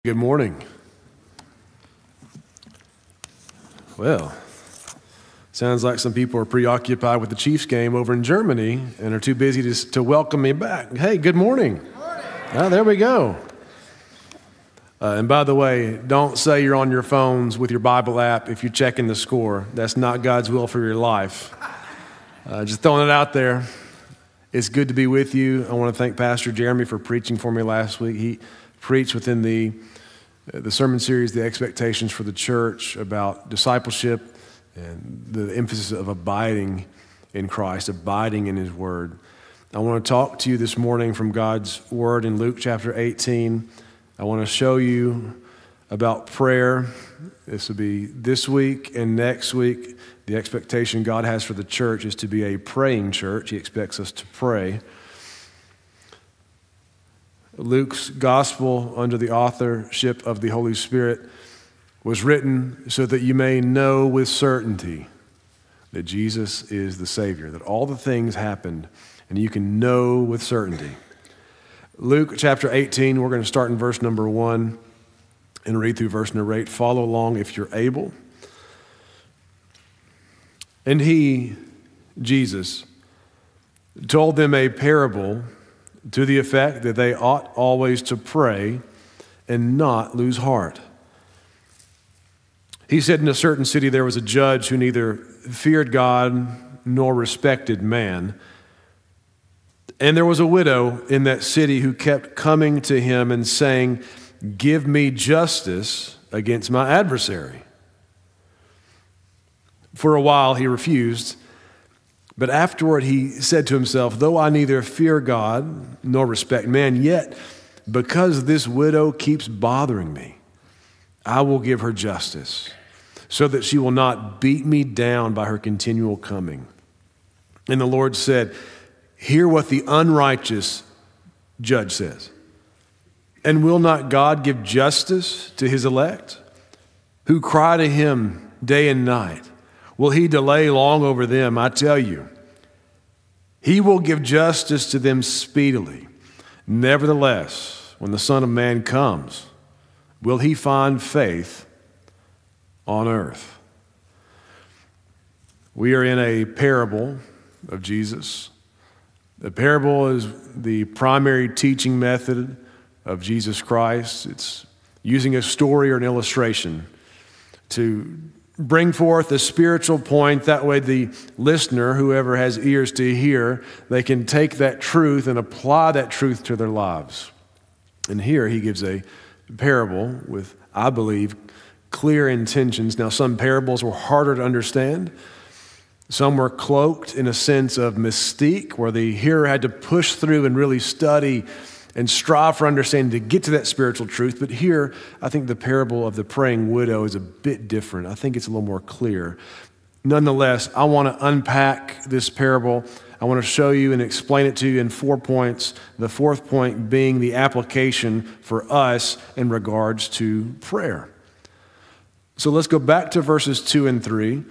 Good morning. Well, sounds like some people are preoccupied with the Chiefs game over in Germany and are too busy to welcome me back. Hey, good morning. Good morning. Ah, there we go. And by the way, don't say you're on your phones with your Bible app if you're checking the score. That's not God's will for your life. Just throwing it out there. It's good to be with you. I want to thank Pastor Jeremy for preaching for me last week. He preached within the sermon series, The Expectations for the Church, about discipleship and the emphasis of abiding in Christ, abiding in His Word. I want to talk to you this morning from God's Word in Luke chapter 18. I want to show you about prayer. This will be this week and next week. The expectation God has for the church is to be a praying church. He expects us to pray. Luke's gospel, under the authorship of the Holy Spirit, was written so that you may know with certainty that Jesus is the Savior, that all the things happened, and you can know with certainty. Luke chapter 18, we're going to start in verse number 1 and read through verse number 8. Follow along if you're able. And he, Jesus, told them a parable to the effect that they ought always to pray and not lose heart. He said, in a certain city there was a judge who neither feared God nor respected man. And there was a widow in that city who kept coming to him and saying, "Give me justice against my adversary." For a while he refused. But afterward he said to himself, "Though I neither fear God nor respect man, yet because this widow keeps bothering me, I will give her justice, so that she will not beat me down by her continual coming." And the Lord said, "Hear what the unrighteous judge says. And will not God give justice to his elect, who cry to him day and night? Will he delay long over them? I tell you, he will give justice to them speedily. Nevertheless, when the Son of Man comes, will he find faith on earth?" We are in a parable of Jesus. The parable is the primary teaching method of Jesus Christ. It's using a story or an illustration to bring forth a spiritual point. That way the listener, whoever has ears to hear, they can take that truth and apply that truth to their lives. And here he gives a parable with, I believe, clear intentions. Now, some parables were harder to understand. Some were cloaked in a sense of mystique, where the hearer had to push through and really study and strive for understanding to get to that spiritual truth. But here, I think the parable of the praying widow is a bit different. I think it's a little more clear. Nonetheless, I want to unpack this parable. I want to show you and explain it to you in 4 points. The fourth point being the application for us in regards to prayer. So let's go back to verses 2 and 3.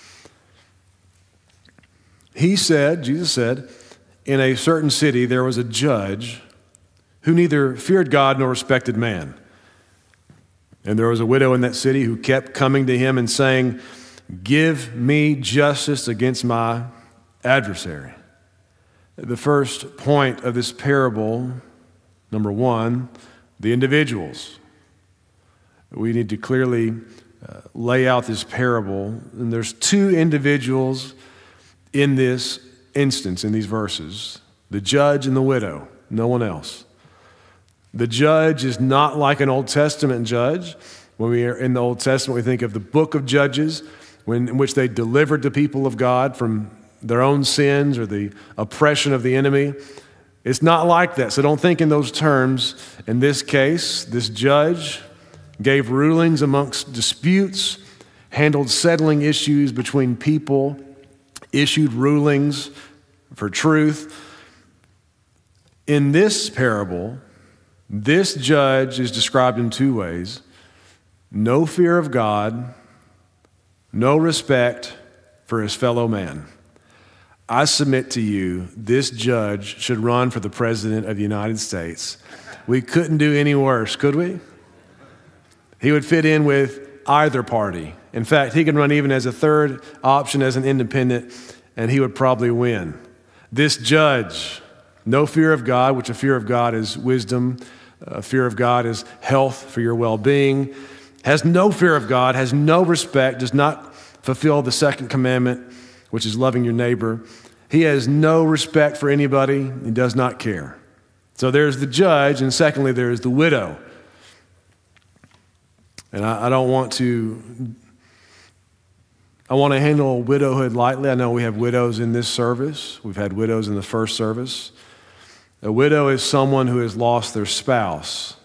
Jesus said, in a certain city there was a judge who neither feared God nor respected man. And there was a widow in that city who kept coming to him and saying, "Give me justice against my adversary." The first point of this parable, number 1, the individuals. We need to clearly lay out this parable. And there's 2 individuals in this instance, in these verses: the judge and the widow, no one else. The judge is not like an Old Testament judge. When we are in the Old Testament, we think of the book of Judges, in which they delivered the people of God from their own sins or the oppression of the enemy. It's not like that, so don't think in those terms. In this case, this judge gave rulings amongst disputes, handled settling issues between people, issued rulings for truth. In this parable, this judge is described in 2 ways: no fear of God, no respect for his fellow man. I submit to you, this judge should run for the President of the United States. We couldn't do any worse, could we? He would fit in with either party. In fact, he can run even as a third option as an independent, and he would probably win. This judge, no fear of God, which a fear of God is wisdom, a fear of God is health for your well-being, has no fear of God, has no respect, does not fulfill the second commandment, which is loving your neighbor. He has no respect for anybody. He does not care. So there's the judge, and secondly, there's the widow. And I want to handle widowhood lightly. I know we have widows in this service. We've had widows in the first service. A widow is someone who has lost their spouse.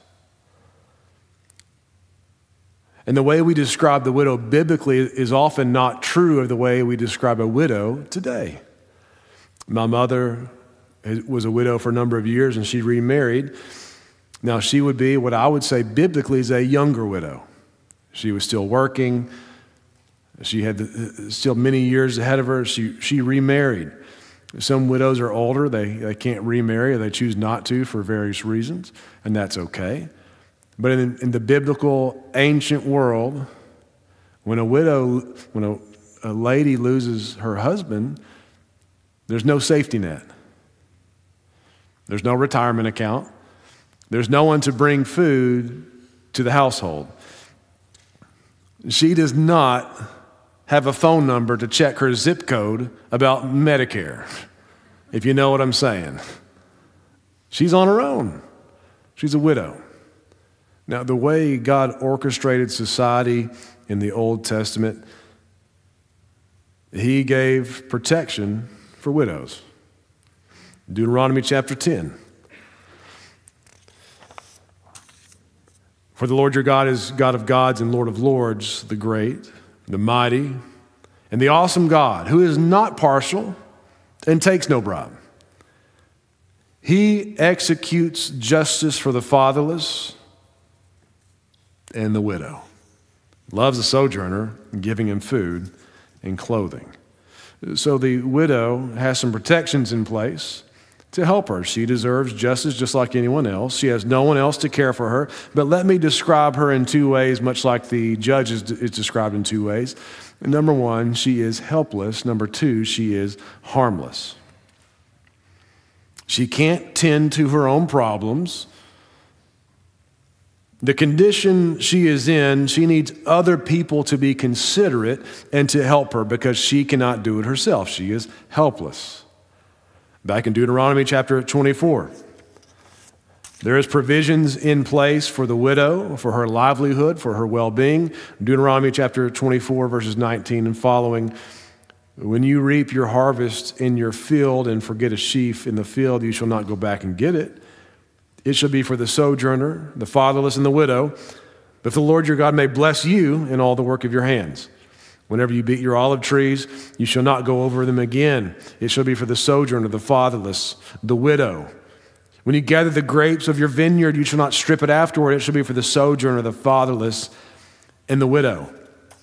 And the way we describe the widow biblically is often not true of the way we describe a widow today. My mother was a widow for a number of years, and she remarried. Now, she would be what I would say biblically is a younger widow. She was still working. She had still many years ahead of her. She remarried. Some widows are older. They can't remarry, or they choose not to for various reasons, and that's okay. But in the biblical ancient world, when a lady loses her husband, there's no safety net. There's no retirement account. There's no one to bring food to the household. She does not have a phone number to check her zip code about Medicare, if you know what I'm saying. She's on her own. She's a widow. Now, the way God orchestrated society in the Old Testament, He gave protection for widows. Deuteronomy chapter 10. For the Lord your God is God of gods and Lord of lords, the great, the mighty, and the awesome God, who is not partial and takes no bribe. He executes justice for the fatherless and the widow, loves the sojourner, giving him food and clothing. So the widow has some protections in place to help her. She deserves justice just like anyone else. She has no one else to care for her. But let me describe her in two ways, much like the judge is described in two ways. Number one, she is helpless. Number two, she is harmless. She can't tend to her own problems. The condition she is in, she needs other people to be considerate and to help her because she cannot do it herself. She is helpless. Back in Deuteronomy chapter 24, there is provisions in place for the widow, for her livelihood, for her well-being. Deuteronomy chapter 24, verses 19 and following. When you reap your harvest in your field and forget a sheaf in the field, you shall not go back and get it. It shall be for the sojourner, the fatherless, and the widow, but the Lord your God may bless you in all the work of your hands. Whenever you beat your olive trees, you shall not go over them again. It shall be for the sojourner, the fatherless, the widow. When you gather the grapes of your vineyard, you shall not strip it afterward. It shall be for the sojourner, the fatherless, and the widow.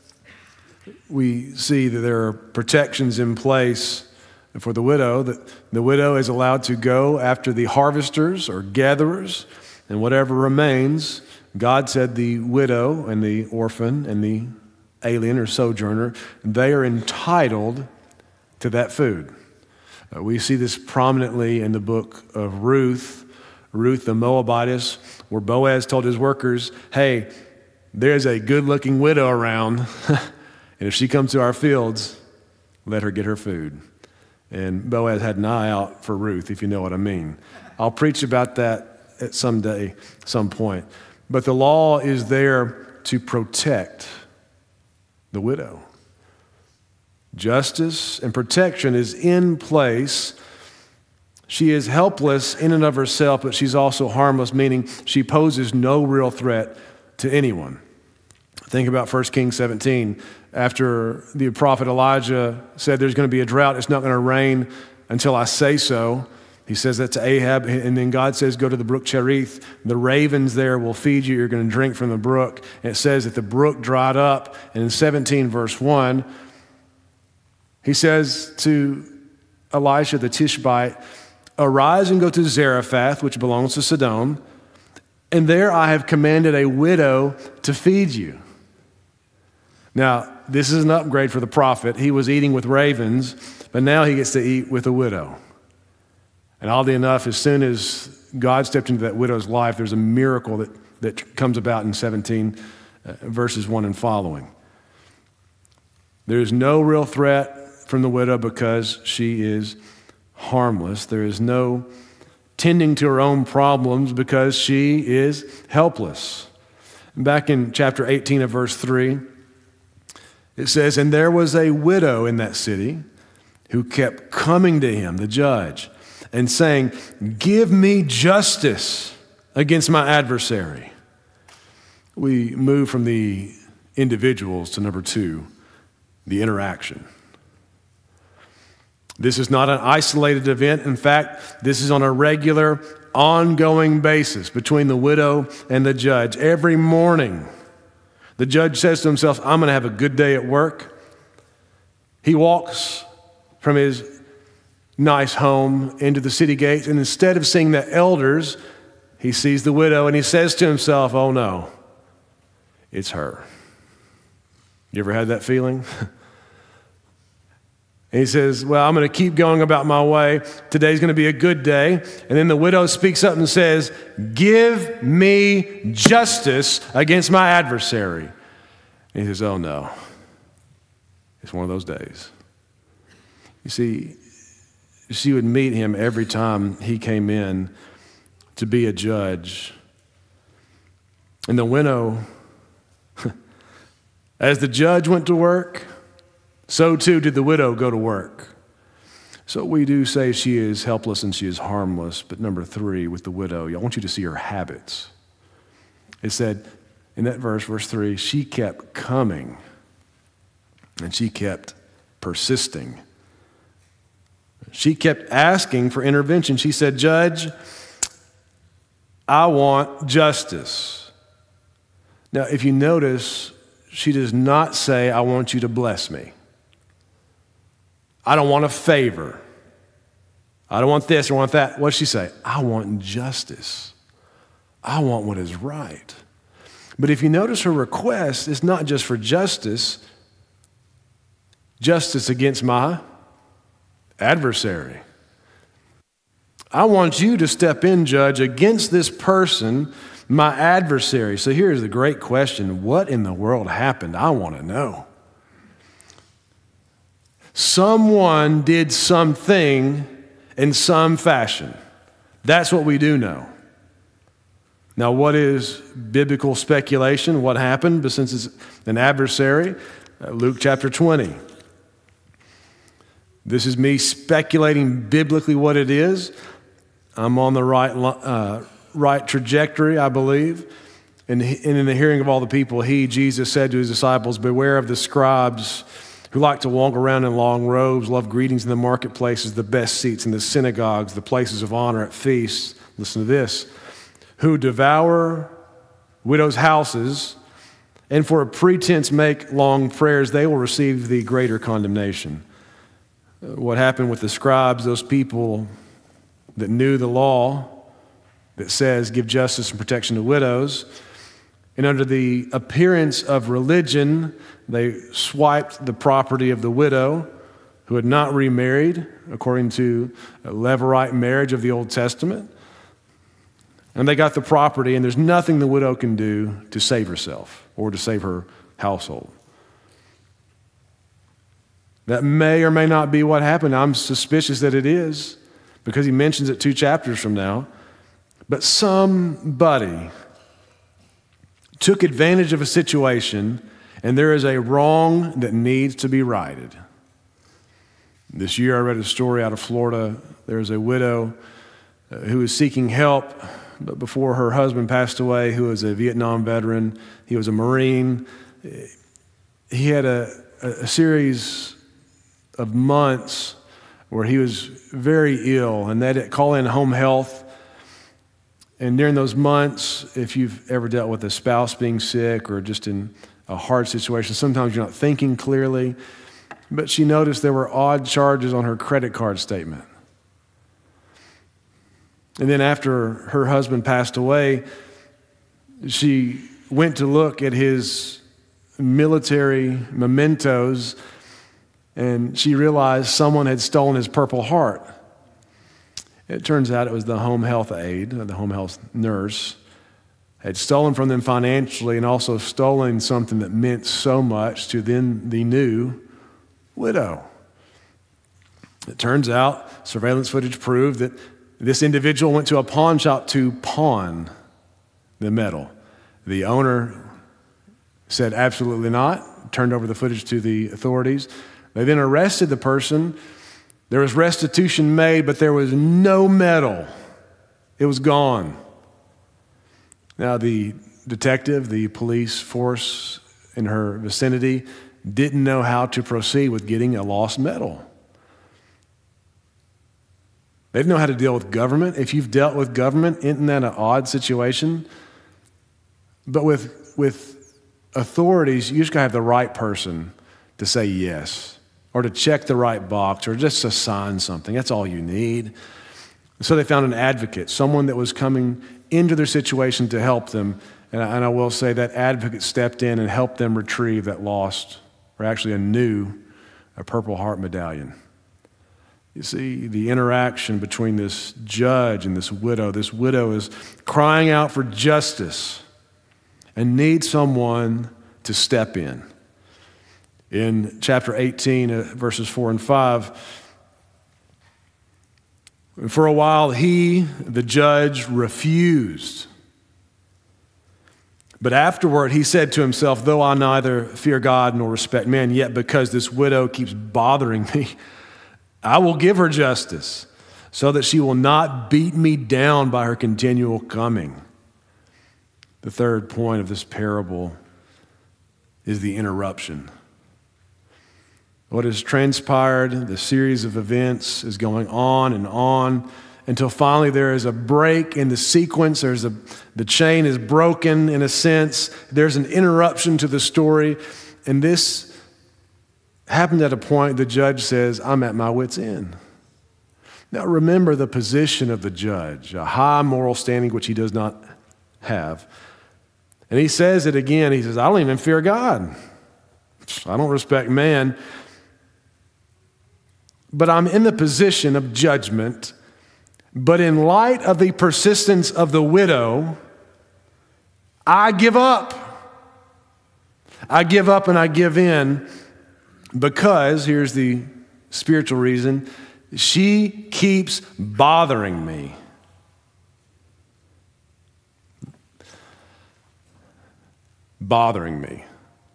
We see that there are protections in place for the widow. That the widow is allowed to go after the harvesters or gatherers, and whatever remains, God said the widow and the orphan and the alien or sojourner, they are entitled to that food. We see this prominently in the book of Ruth the Moabitess, where Boaz told his workers, hey, there's a good-looking widow around, and if she comes to our fields, let her get her food. And Boaz had an eye out for Ruth, if you know what I mean. I'll preach about that at some day, some point. But the law is there to protect the widow. Justice and protection is in place. She is helpless in and of herself, but she's also harmless, meaning she poses no real threat to anyone. Think about 1 Kings 17. After the prophet Elijah said there's going to be a drought, it's not going to rain until I say so. He says that to Ahab, and then God says, go to the brook Cherith. The ravens there will feed you. You're going to drink from the brook. And it says that the brook dried up. And in 17 verse 1, he says to Elisha the Tishbite, arise and go to Zarephath, which belongs to Sidon, and there I have commanded a widow to feed you. Now, this is an upgrade for the prophet. He was eating with ravens, but now he gets to eat with a widow. And oddly enough, as soon as God stepped into that widow's life, there's a miracle that comes about in 17 verses 1 and following. There is no real threat from the widow because she is harmless. There is no tending to her own problems because she is helpless. Back in chapter 18 of verse 3, it says, "And there was a widow in that city who kept coming to him, the judge, and saying, 'Give me justice against my adversary.'" We move from the individuals to number 2, the interaction. This is not an isolated event. In fact, this is on a regular, ongoing basis between the widow and the judge. Every morning, the judge says to himself, "I'm going to have a good day at work." He walks from his nice home into the city gates, and instead of seeing the elders, he sees the widow, and he says to himself, "Oh no, it's her." You ever had that feeling? And he says, "Well, I'm going to keep going about my way. Today's going to be a good day." And then the widow speaks up and says, "Give me justice against my adversary." And he says, "Oh no, it's one of those days." You see, she would meet him every time he came in to be a judge. And the widow, as the judge went to work, so too did the widow go to work. So we do say she is helpless and she is harmless. But number 3, with the widow, I want you to see her habits. It said in that verse 3, she kept coming and she kept persisting. She kept asking for intervention. She said, "Judge, I want justice." Now, if you notice, she does not say, "I want you to bless me. I don't want a favor. I don't want this or want that." What does she say? "I want justice. I want what is right." But if you notice her request, it's not just for justice against my adversary. I want you to step in, Judge, against this person, my adversary. So here's the great question. What in the world happened? I want to know. Someone did something in some fashion. That's what we do know. Now, what is biblical speculation? What happened? But since it's an adversary, Luke chapter 20. This is me speculating biblically what it is. I'm on the right trajectory, I believe. And in the hearing of all the people, Jesus, said to his disciples, "Beware of the scribes who like to walk around in long robes, love greetings in the marketplaces, the best seats in the synagogues, the places of honor at feasts." Listen to this. "Who devour widows' houses, and for a pretense make long prayers. They will receive the greater condemnation." What happened with the scribes, those people that knew the law that says give justice and protection to widows, and under the appearance of religion, they swiped the property of the widow who had not remarried, according to a Levirate marriage of the Old Testament. And they got the property, and there's nothing the widow can do to save herself or to save her household. That may or may not be what happened. I'm suspicious that it is, because he mentions it 2 chapters from now. But somebody took advantage of a situation, and there is a wrong that needs to be righted. This year I read a story out of Florida. There was a widow who was seeking help, but before her husband passed away, who was a Vietnam veteran, he was a Marine. He had a series of months where he was very ill, and they had to call in home health. And during those months, if you've ever dealt with a spouse being sick or just in a hard situation, sometimes you're not thinking clearly. But she noticed there were odd charges on her credit card statement. And then after her husband passed away, She went to look at his military mementos, and she realized someone had stolen his Purple Heart. It turns out it was the home health aide, or the home health nurse, had stolen from them financially and also stolen something that meant so much to then the new widow. It turns out surveillance footage proved that this individual went to a pawn shop to pawn the metal. The owner said absolutely not, turned over the footage to the authorities. They then arrested the person. There was restitution made, but there was no metal. It was gone. Now, the detective, the police force in her vicinity, didn't know how to proceed with getting a lost medal. They didn't know how to deal with government. If you've dealt with government, isn't that an odd situation? But with authorities, you just got to have the right person to say yes, or to check the right box, or just to sign something. That's all you need. So they found an advocate, someone that was coming into their situation to help them. And I will say that advocate stepped in and helped them retrieve that lost, or actually a Purple Heart medallion. You see, the interaction between this judge and this widow is crying out for justice and needs someone to step in. In chapter 18, verses 4 and 5, for a while he, the judge, refused. But afterward he said to himself, though I neither fear God nor respect man, yet because this widow keeps bothering me, I will give her justice so that she will not beat me down by her continual coming. The third point of this parable is the interruption. What has transpired, the series of events is going on until finally there is a break in the sequence. The chain is broken in a sense. There's an interruption to the story. And this happened at a point the judge says, I'm at my wit's end. Now remember the position of the judge, a high moral standing which he does not have. And he says it again. He says, I don't even fear God. I don't respect man. But I'm in the position of judgment. But in light of the persistence of the widow, I give up. I give up and I give in because, here's the spiritual reason, she keeps bothering me. Bothering me.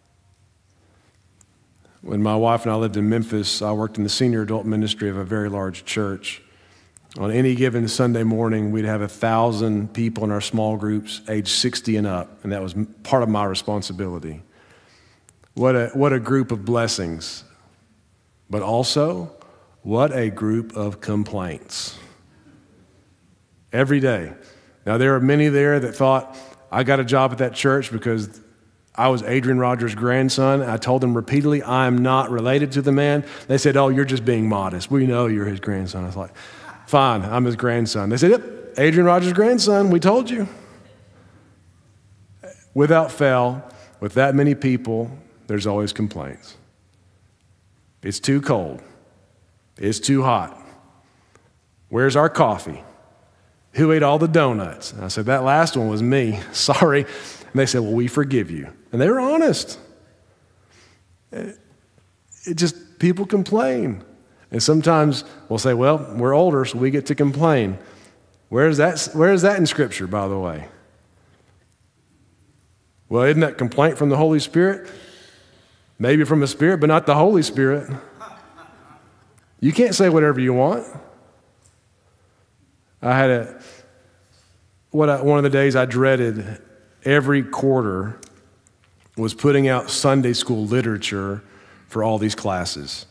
When my wife and I lived in Memphis, I worked in the senior adult ministry of a very large church. On any given Sunday morning, we'd have 1,000 people in our small groups, age 60 and up, and that was part of my responsibility. What a group of blessings. But also, what a group of complaints. Every day. Now, there are many there that thought, I got a job at that church because I was Adrian Rogers' grandson. I told them repeatedly, I am not related to the man. They said, oh, you're just being modest. We know you're his grandson. I was like, fine, I'm his grandson. They said, yep, Adrian Rogers' grandson, we told you. Without fail, with that many people, there's always complaints. It's too cold. It's too hot. Where's our coffee? Who ate all the donuts? And I said, that last one was me. Sorry. And they said, well, we forgive you. And they were honest. People complain. And sometimes we'll say, well, we're older, so we get to complain. Where is that in Scripture, by the way? Well, isn't that complaint from the Holy Spirit? Maybe from the Spirit, but not the Holy Spirit. You can't say whatever you want. I had one of the days I dreaded every quarter was putting out Sunday school literature for all these classes.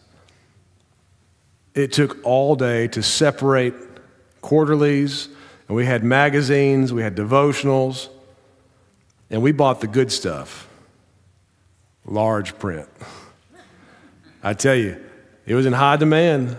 It took all day to separate quarterlies, and we had magazines, we had devotionals, and we bought the good stuff, large print. I tell you, it was in high demand.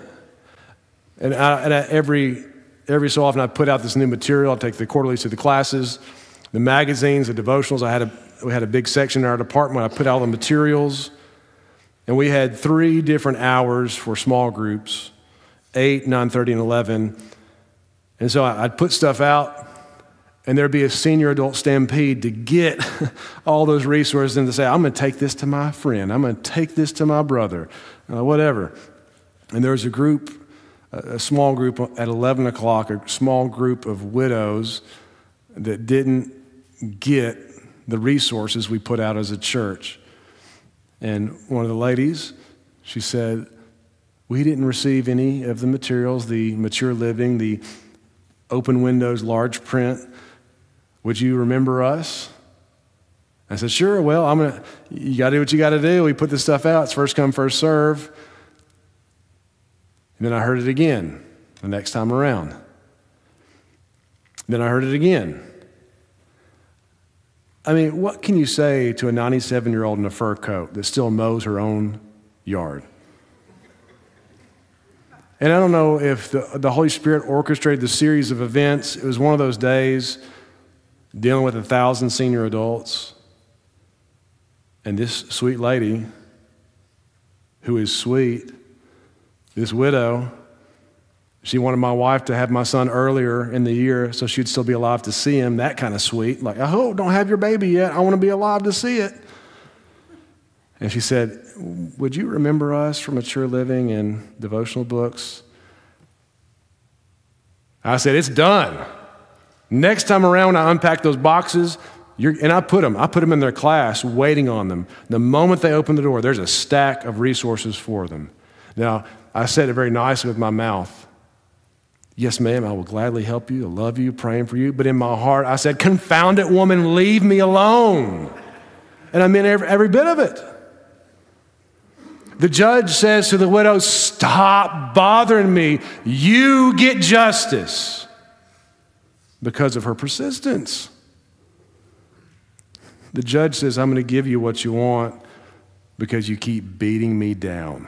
And every so often I put out this new material. I'll take the quarterlies to the classes. the magazines, the devotionals. We had a big section in our department. I put out all the materials. And we had 3 different hours for small groups, 8, 9:30, and 11. And so I'd put stuff out, and there'd be a senior adult stampede to get all those resources and to say, I'm going to take this to my friend. I'm going to take this to my brother, whatever. And there was a small group at 11 o'clock, a small group of widows that didn't get the resources we put out as a church. And one of the ladies, she said, we didn't receive any of the materials, the Mature Living, the Open Windows large print. Would you remember us? I said, sure, well, you got to do what you got to do. We put this stuff out. It's first come, first serve. And then I heard it again the next time around. Then I heard it again. I mean, what can you say to a 97-year-old in a fur coat that still mows her own yard? And I don't know if the Holy Spirit orchestrated the series of events. It was one of those days dealing with 1,000 senior adults. And this sweet lady, who is sweet, this widow, she wanted my wife to have my son earlier in the year so she'd still be alive to see him. That kind of sweet. Like, oh, don't have your baby yet. I want to be alive to see it. And she said, would you remember us from Mature Living and devotional books? I said, it's done. Next time around, when I unpack those boxes, and I put them in their class, waiting on them. The moment they open the door, there's a stack of resources for them. Now, I said it very nicely with my mouth. Yes, ma'am, I will gladly help you. I love you, praying for you. But in my heart, I said, confound it, woman, leave me alone. And I meant every bit of it. The judge says to the widow, stop bothering me. You get justice because of her persistence. The judge says, I'm going to give you what you want because you keep beating me down.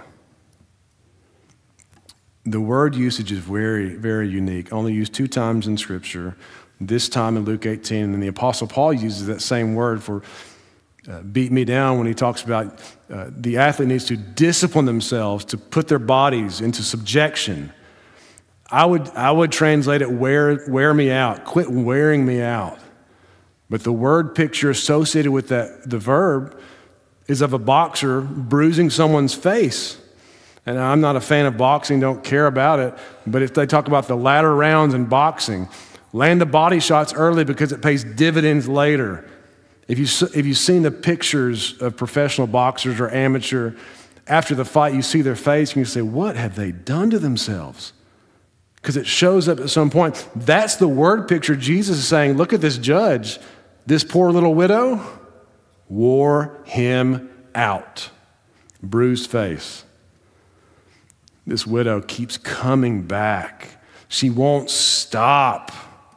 The word usage is very, very unique. Only used 2 times in Scripture, this time in Luke 18. And the Apostle Paul uses that same word for beat me down when he talks about the athlete needs to discipline themselves to put their bodies into subjection. I would translate it wear me out, quit wearing me out. But the word picture associated with the verb is of a boxer bruising someone's face. And I'm not a fan of boxing, don't care about it, but if they talk about the latter rounds in boxing, land the body shots early because it pays dividends later. If you've seen the pictures of professional boxers or amateur, after the fight you see their face and you say, what have they done to themselves? Because it shows up at some point. That's the word picture. Jesus is saying, look at this judge, this poor little widow, wore him out. Bruised face. This widow keeps coming back. She won't stop.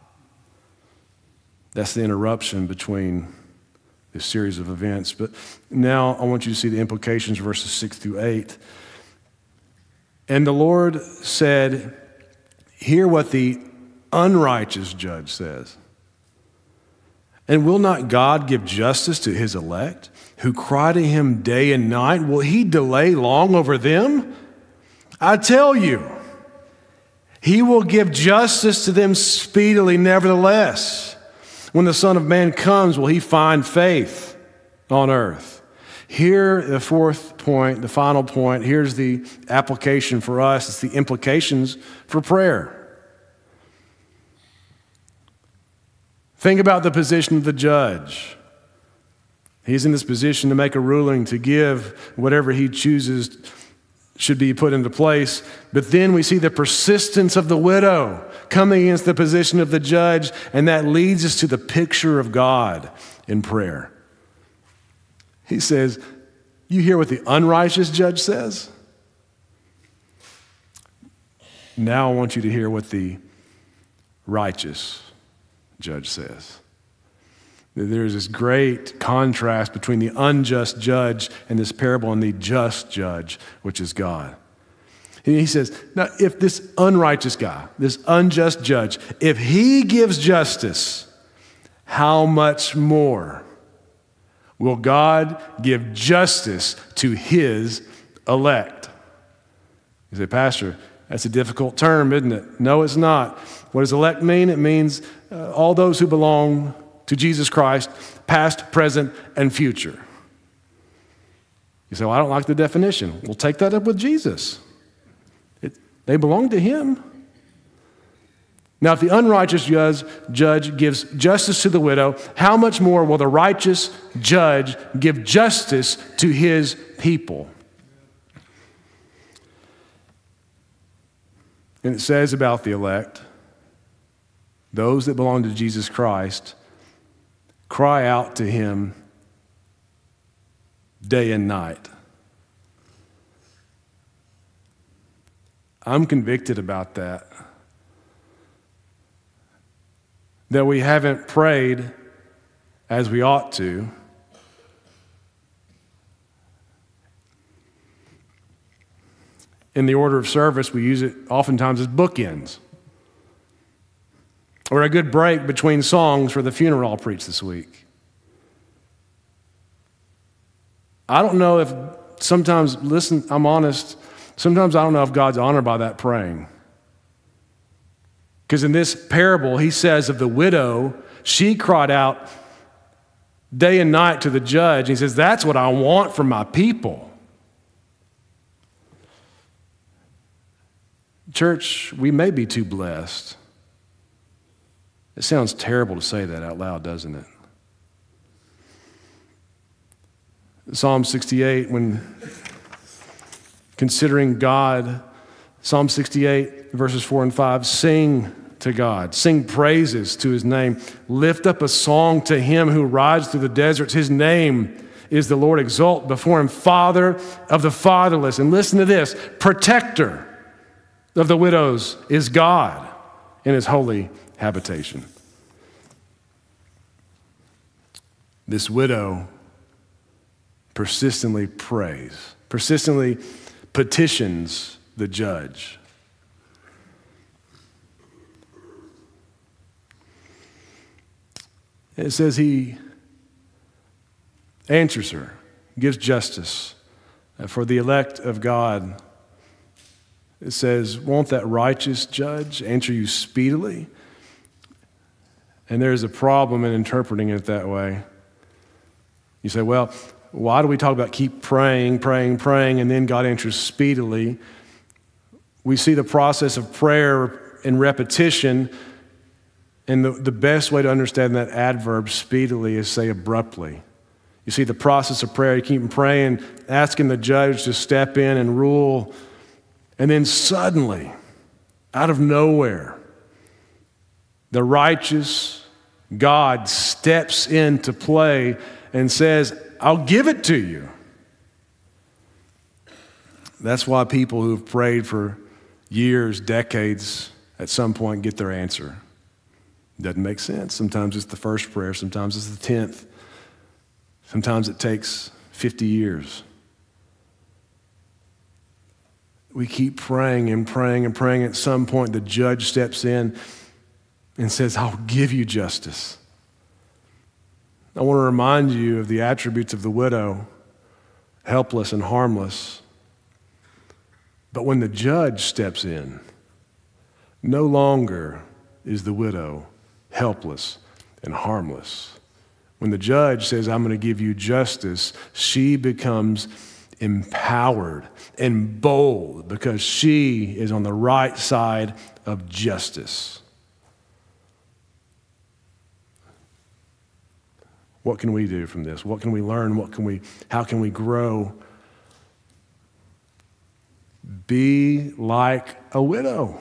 That's the interruption between this series of events. But now I want you to see the implications, verses 6 through 8. And the Lord said, hear what the unrighteous judge says. And will not God give justice to his elect, who cry to him day and night? Will he delay long over them? I tell you, he will give justice to them speedily. Nevertheless, when the Son of Man comes, will he find faith on earth? Here, the 4th point, the final point, here's the application for us. It's the implications for prayer. Think about the position of the judge. He's in this position to make a ruling, to give whatever he chooses should be put into place. But then we see the persistence of the widow coming against the position of the judge, and that leads us to the picture of God in prayer. He says, you hear what the unrighteous judge says? Now I want you to hear what the righteous judge says. There's this great contrast between the unjust judge in this parable and the just judge, which is God. And he says, now if this unrighteous guy, this unjust judge, if he gives justice, how much more will God give justice to his elect? You say, Pastor, that's a difficult term, isn't it? No, it's not. What does elect mean? It means all those who belong to Jesus Christ, past, present, and future. You say, well, I don't like the definition. We'll take that up with Jesus. They belong to him. Now, if the unrighteous judge gives justice to the widow, how much more will the righteous judge give justice to his people? And it says about the elect, those that belong to Jesus Christ cry out to him day and night. I'm convicted about that we haven't prayed as we ought to. In the order of service, we use it oftentimes as bookends, or a good break between songs for the funeral I'll preach this week. I don't know if sometimes, listen, I'm honest, sometimes I don't know if God's honored by that praying. Because in this parable, he says of the widow, she cried out day and night to the judge. He says, that's what I want from my people. Church, we may be too blessed. It sounds terrible to say that out loud, doesn't it? Psalm 68, when considering God, Psalm 68, verses 4 and 5, sing to God, sing praises to his name, lift up a song to him who rides through the deserts. His name is the Lord. Exalt before him, Father of the fatherless. And listen to this, protector of the widows is God in his holy habitation. This widow persistently prays, persistently petitions the judge. It says he answers her, gives justice. For the elect of God, it says, won't that righteous judge answer you speedily? And there's a problem in interpreting it that way. You say, well, why do we talk about keep praying, and then God answers speedily? We see the process of prayer in repetition, and the best way to understand that adverb speedily is say abruptly. You see the process of prayer, you keep praying, asking the judge to step in and rule, and then suddenly, out of nowhere, the righteous God steps into play and says, I'll give it to you. That's why people who've prayed for years, decades, at some point get their answer. Doesn't make sense. Sometimes it's the first prayer, sometimes it's the 10th. Sometimes it takes 50 years. We keep praying and praying and praying. At some point, the judge steps in and says, I'll give you justice. I want to remind you of the attributes of the widow, helpless and harmless. But when the judge steps in, no longer is the widow helpless and harmless. When the judge says, I'm going to give you justice, she becomes empowered and bold because she is on the right side of justice. What can we do from this? What can we learn? How can we grow? Be like a widow.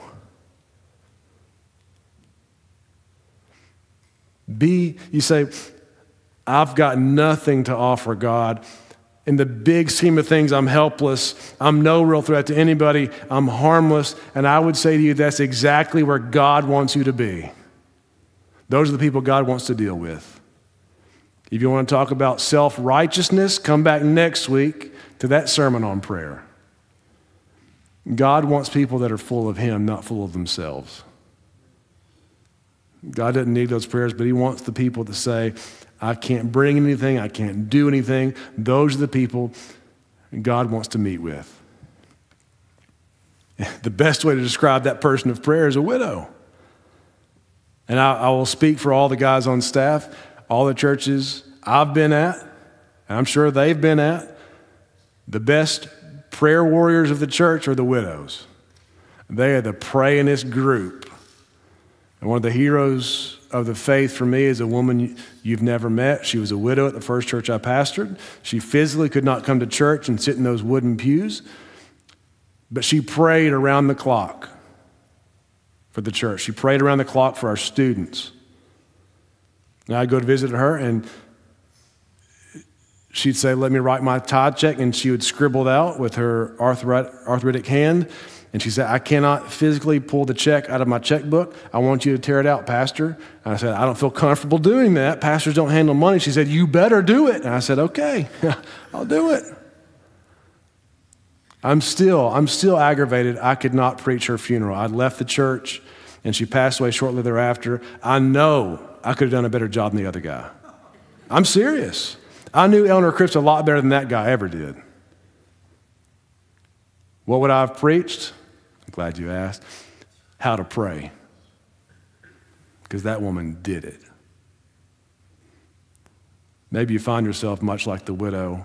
You say, I've got nothing to offer God. In the big scheme of things, I'm helpless. I'm no real threat to anybody. I'm harmless. And I would say to you, that's exactly where God wants you to be. Those are the people God wants to deal with. If you want to talk about self-righteousness, come back next week to that sermon on prayer. God wants people that are full of him, not full of themselves. God doesn't need those prayers, but he wants the people to say, I can't bring anything, I can't do anything. Those are the people God wants to meet with. The best way to describe that person of prayer is a widow. And I will speak for all the guys on staff, all the churches I've been at, and I'm sure they've been at. The best prayer warriors of the church are the widows. They are the prayingest group. And one of the heroes of the faith for me is a woman you've never met. She was a widow at the first church I pastored. She physically could not come to church and sit in those wooden pews, but she prayed around the clock for the church. She prayed around the clock for our students. And I'd go to visit her, and she'd say, let me write my tithe check, and she would scribble it out with her arthritic hand. And she said, I cannot physically pull the check out of my checkbook. I want you to tear it out, Pastor. And I said, I don't feel comfortable doing that. Pastors don't handle money. She said, you better do it. And I said, okay, I'll do it. I'm still aggravated. I could not preach her funeral. I left the church, and she passed away shortly thereafter. I know I could have done a better job than the other guy. I'm serious. I knew Eleanor Cripps a lot better than that guy ever did. What would I have preached? I'm glad you asked. How to pray. Because that woman did it. Maybe you find yourself much like the widow.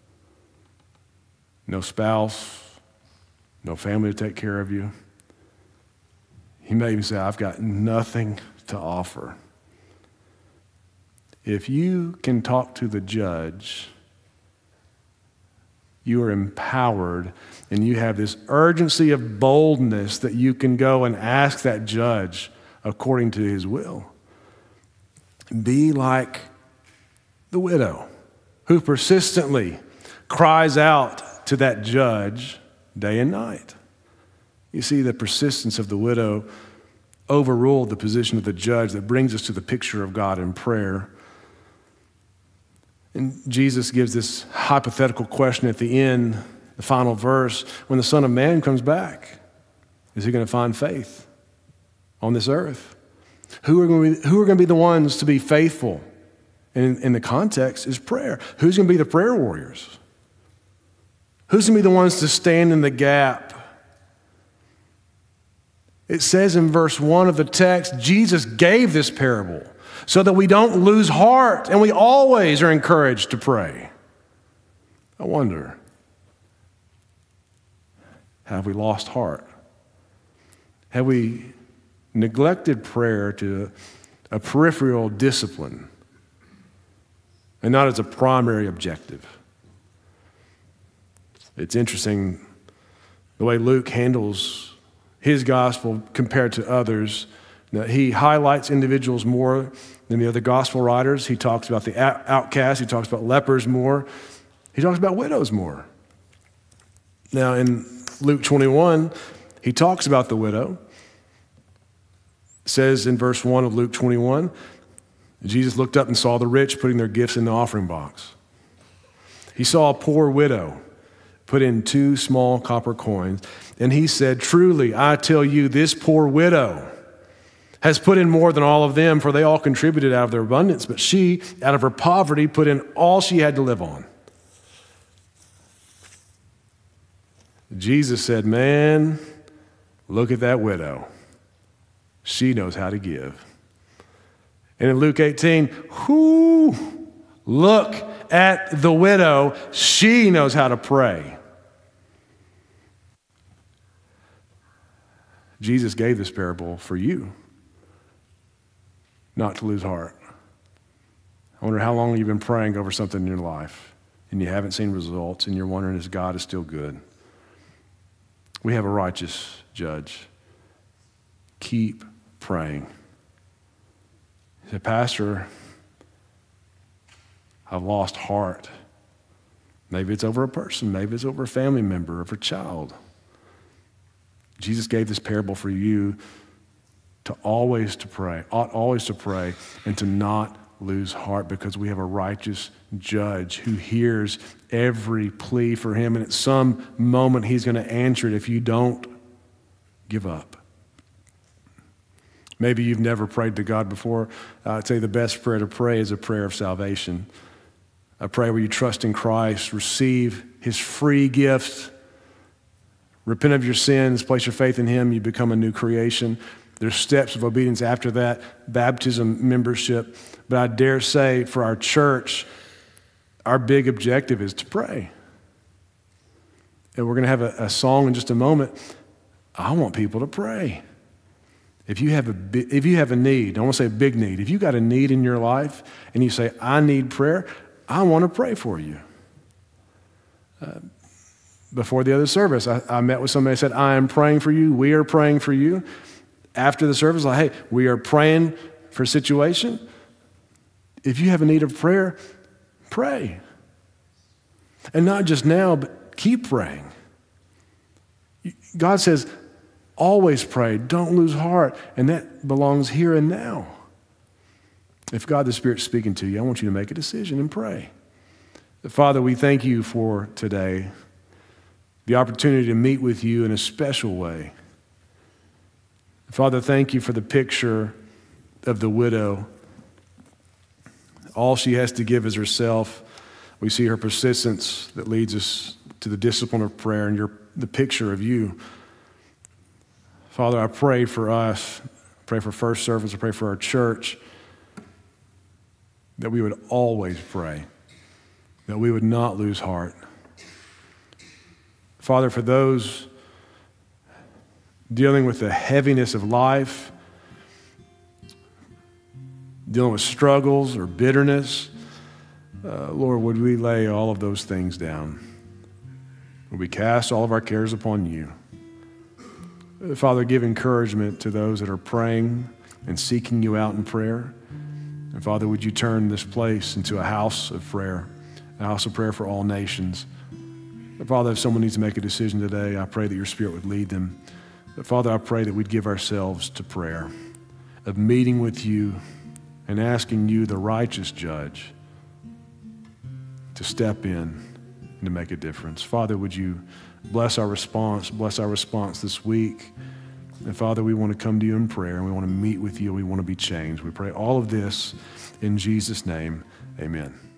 No spouse, no family to take care of you. He may even say, I've got nothing to offer. If you can talk to the judge, you are empowered and you have this urgency of boldness that you can go and ask that judge according to his will. Be like the widow who persistently cries out to that judge day and night. You see, the persistence of the widow overruled the position of the judge. That brings us to the picture of God in prayer. And Jesus gives this hypothetical question at the end, the final verse, when the Son of Man comes back, is he going to find faith on this earth? Who are going to be the ones to be faithful? And in the context is prayer. Who's going to be the prayer warriors? Who's going to be the ones to stand in the gap? It says in verse 1 of the text, Jesus gave this parable so that we don't lose heart, and we always are encouraged to pray. I wonder, have we lost heart? Have we neglected prayer to a peripheral discipline and not as a primary objective? It's interesting the way Luke handles his gospel compared to others. Now, he highlights individuals more than the other gospel writers. He talks about the outcasts. He talks about lepers more. He talks about widows more. Now, in Luke 21, he talks about the widow. It says in verse 1 of Luke 21, Jesus looked up and saw the rich putting their gifts in the offering box. He saw a poor widow put in 2 small copper coins, and he said, truly, I tell you, this poor widow has put in more than all of them, for they all contributed out of their abundance, but she, out of her poverty, put in all she had to live on. Jesus said, man, look at that widow. She knows how to give. And in Luke 18, look at the widow. She knows how to pray. Jesus gave this parable for you, not to lose heart. I wonder how long you've been praying over something in your life and you haven't seen results and you're wondering, is God is still good? We have a righteous judge. Keep praying. He said, Pastor, I've lost heart. Maybe it's over a person. Maybe it's over a family member, over a child. Jesus gave this parable for you to always to pray, ought always to pray, and to not lose heart, because we have a righteous judge who hears every plea for him, and at some moment he's going to answer it if you don't give up. Maybe you've never prayed to God before. I'd say the best prayer to pray is a prayer of salvation. A prayer where you trust in Christ, receive his free gifts, repent of your sins, place your faith in him, you become a new creation. There's steps of obedience after that, baptism, membership. But I dare say for our church, our big objective is to pray. And we're going to have a song in just a moment. I want people to pray. If you have a need, I want to say a big need. If you got a need in your life and you say, I need prayer, I want to pray for you. Before the other service, I met with somebody and said, I am praying for you. We are praying for you. After the service, like, hey, we are praying for a situation. If you have a need of prayer, pray. And not just now, but keep praying. God says, always pray. Don't lose heart. And that belongs here and now. If God the Spirit's speaking to you, I want you to make a decision and pray. Father, we thank you for today, the opportunity to meet with you in a special way. Father, thank you for the picture of the widow. All she has to give is herself. We see her persistence that leads us to the discipline of prayer and the picture of you. Father, I pray for us, pray for First Service, I pray for our church, that we would always pray, that we would not lose heart. Father, for those dealing with the heaviness of life, dealing with struggles or bitterness, Lord, would we lay all of those things down? Would we cast all of our cares upon you? Father, give encouragement to those that are praying and seeking you out in prayer. And Father, would you turn this place into a house of prayer for all nations. But Father, if someone needs to make a decision today, I pray that your Spirit would lead them. But Father, I pray that we'd give ourselves to prayer, of meeting with you and asking you, the righteous judge, to step in and to make a difference. Father, would you bless our response this week. And Father, we want to come to you in prayer, and we want to meet with you. We want to be changed. We pray all of this in Jesus' name. Amen.